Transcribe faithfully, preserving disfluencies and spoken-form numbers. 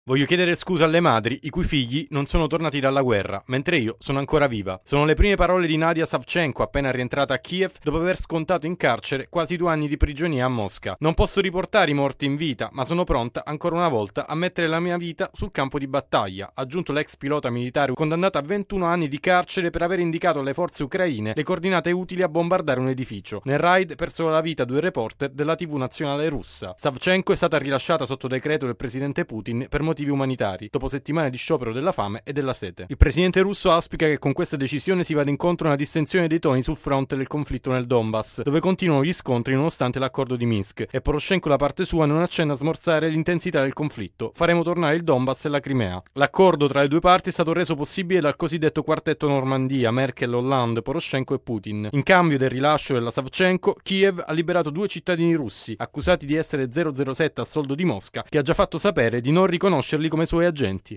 Voglio chiedere scusa alle madri i cui figli non sono tornati dalla guerra, mentre io sono ancora viva. Sono le prime parole di Nadia Savchenko appena rientrata a Kiev dopo aver scontato in carcere quasi due anni di prigionia a Mosca. Non posso riportare i morti in vita, ma sono pronta ancora una volta a mettere la mia vita sul campo di battaglia, ha aggiunto l'ex pilota militare condannato a ventuno anni di carcere per aver indicato alle forze ucraine le coordinate utili a bombardare un edificio. Nel raid persero la vita due reporter della tivù nazionale russa. Savchenko è stata rilasciata sotto decreto del presidente Putin per motivi umanitari, dopo settimane di sciopero della fame e della sete. Il presidente russo auspica che con questa decisione si vada incontro a una distensione dei toni sul fronte del conflitto nel Donbass, dove continuano gli scontri nonostante l'accordo di Minsk, e Poroshenko da parte sua non accenna a smorzare l'intensità del conflitto. Faremo tornare il Donbass e la Crimea. L'accordo tra le due parti è stato reso possibile dal cosiddetto quartetto Normandia, Merkel, Hollande, Poroshenko e Putin. In cambio del rilascio della Savchenko, Kiev ha liberato due cittadini russi, accusati di essere zero zero sette a soldo di Mosca, che ha già fatto sapere di non riconoscerli come suoi agenti.